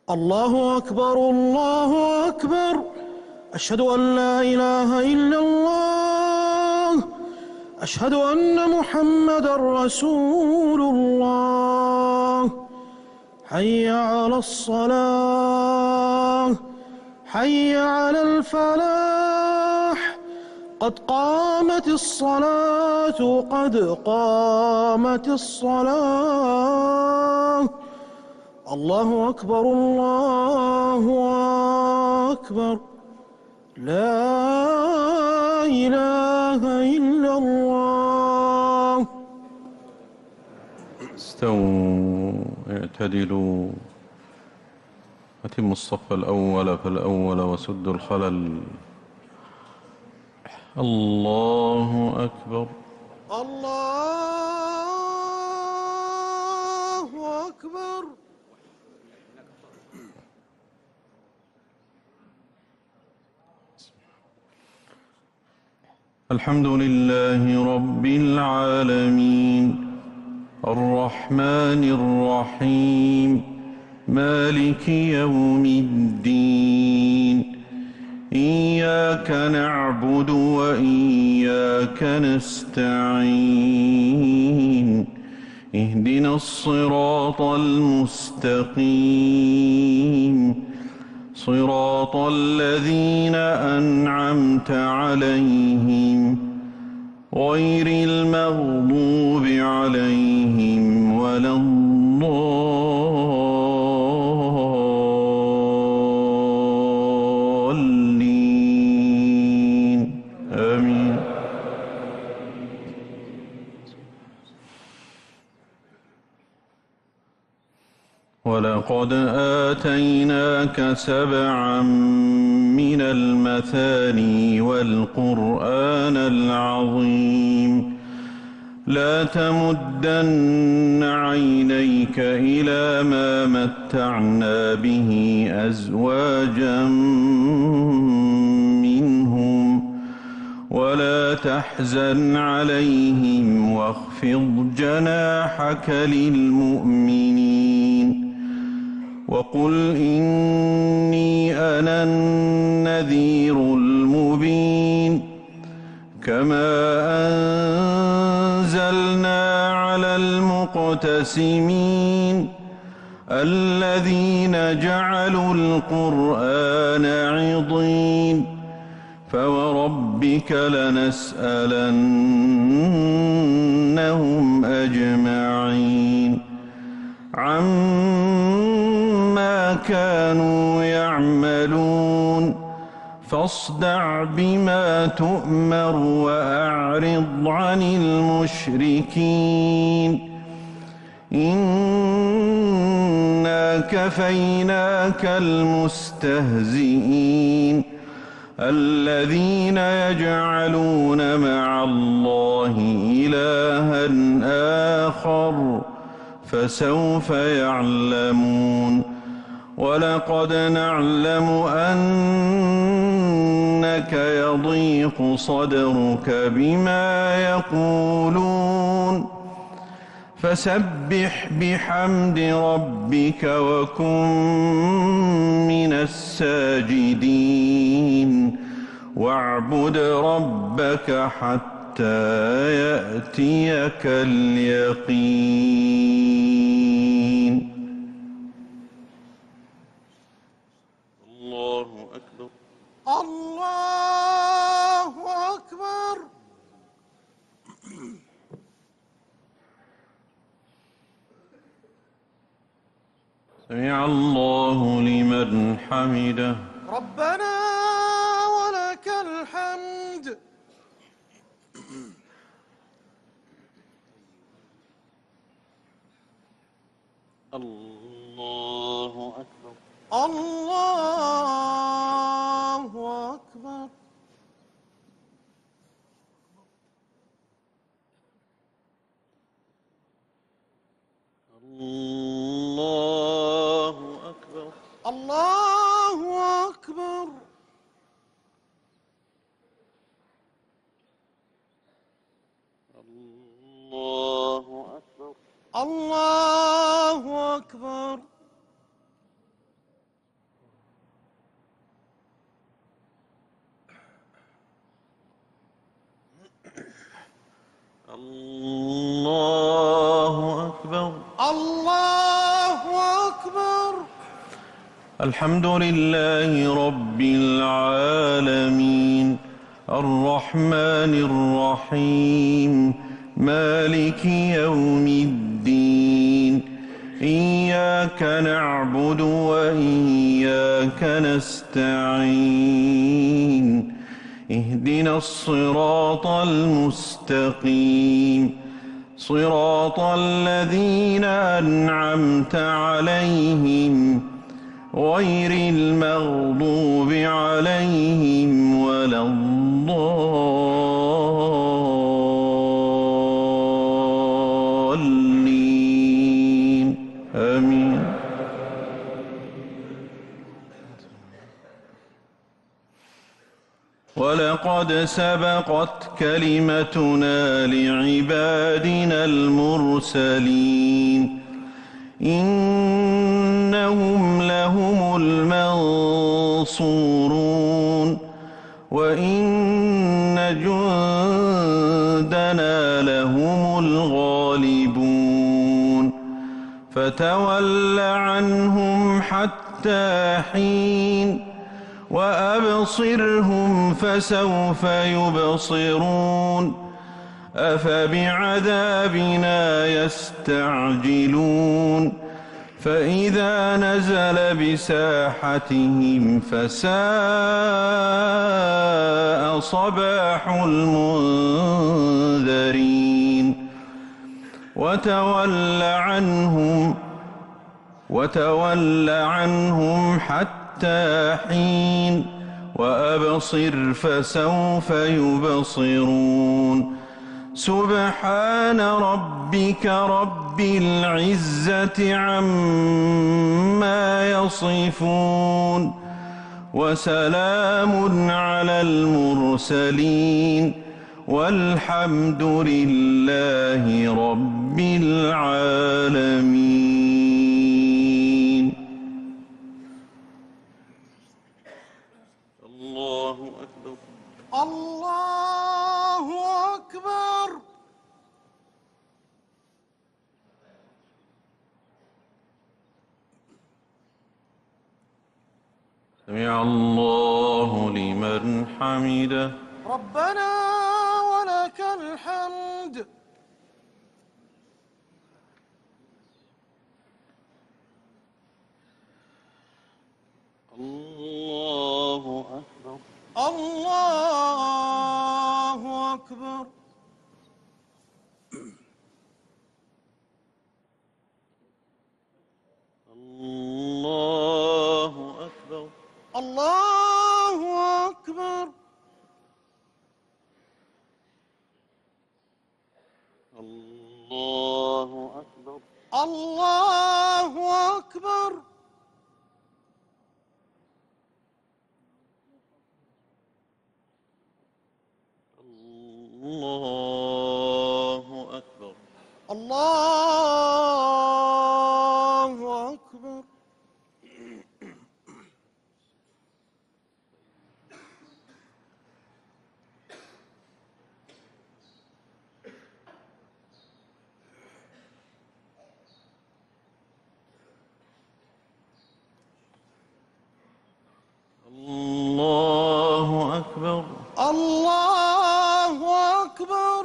الله أكبر الله أكبر. أشهد أن لا إله إلا الله. أشهد أن محمدًا رسول الله. حي على الصلاة، حي على الفلاح. قد قامت الصلاة، قد قامت الصلاة. الله أكبر الله أكبر. لا إله إلا الله. استووا اعتدلوا، أتموا الصف الأول فالأول وسدوا الخلل. الله أكبر. الله أكبر. الحمد لله رب العالمين، الرحمن الرحيم، مالك يوم الدين. إياك نعبد وإياك نستعين. اهدنا الصراط المستقيم، صراط الذين أنعمت عليهم غير المغضوب عليهم ولا الضالين. آمين. ولقد آتيناك سبعا من المثاني والقرآن العظيم. لا تمدن عينيك إلى ما متعنا به أزواجا منهم ولا تحزن عليهم واخفض جناحك للمؤمنين. وقل إني أنا النذير المبين. كما أنزلنا على المقتسمين الذين جعلوا القرآن عضين. فوربك لنسألنهم أجمعين عما كانوا يعملون. فاصدع بما تؤمر وأعرض عن المشركين. إنا كفيناك المستهزئين الذين يجعلون مع الله إلها آخر فسوف يعلمون. ولقد نعلم أنك يضيق صدرك بما يقولون فسبح بحمد ربك وكن من الساجدين. واعبد ربك حتى يأتيك اليقين. الله أكبر. الله أكبر. سمع الله لمن حمده. ربنا ولك الحمد. الله أكبر. الله أكبر. الله أكبر. الله أكبر. الله أكبر. الله أكبر. الله أكبر. الله أكبر. الحمد لله رب العالمين الرحمن الرحيم مالك يوم الدين إياك نعبد وإياك نستعين اهدنا الصراط المستقيم صراط الذين أنعمت عليهم غير المغضوب عليهم ولا الضالين آمين. ولقد سبقت كلمتنا لعبادنا المرسلين إنهم لهم المنصورون وإن جندنا لهم الغالبون فتول عنهم حتى حين وأبصرهم فسوف يبصرون أفبعذابنا يستعجلون فإذا نزل بساحتهم فساء صباح المنذرين وتول عنهم حتى حين وأبصر فسوف يبصرون سبحان ربك رب العزة عما يصفون وسلام على المرسلين والحمد لله رب العالمين. الله أكبر. الله أكبر. سمع الله لمن حمده. ربنا ولك الحمد. الله أكبر. الله أكبر. الله أكبر. الله أكبر. الله أكبر. الله أكبر. الله أكبر. الله أكبر. الله أكبر. الله أكبر.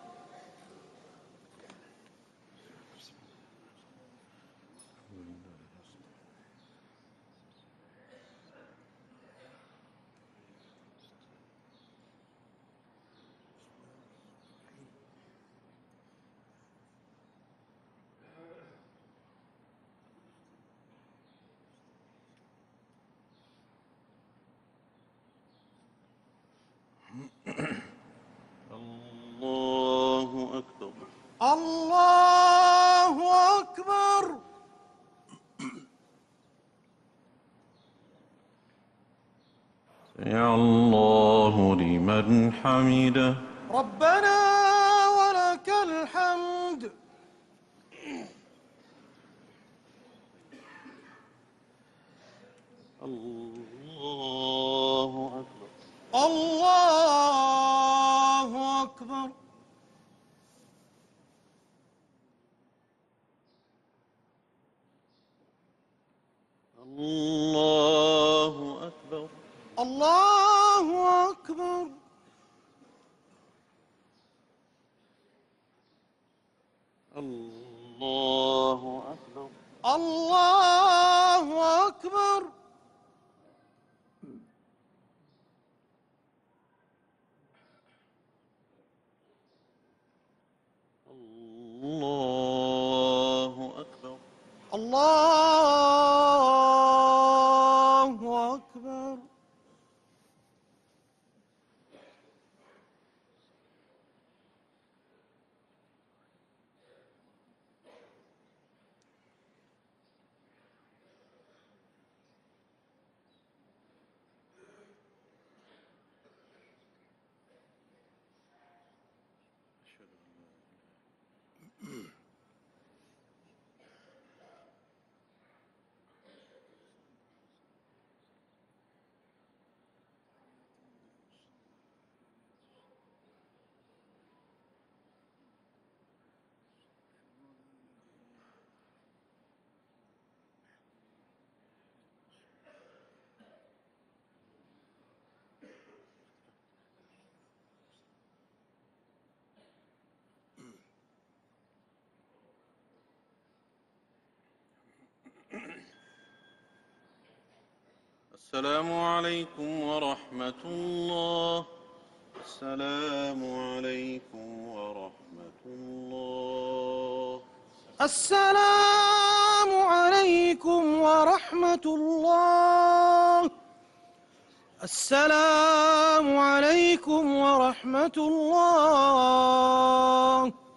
الله أكبر. الله أكبر. سمع الله لمن حمده. ربنا ولك الحمد. الله أكبر. الله أكبر. الله أكبر. الله أكبر. الله أكبر. الله أكبر. الله أكبر. الله أكبر. السلام عليكم ورحمة الله. السلام عليكم ورحمة الله. السلام عليكم ورحمة الله. السلام عليكم ورحمة الله.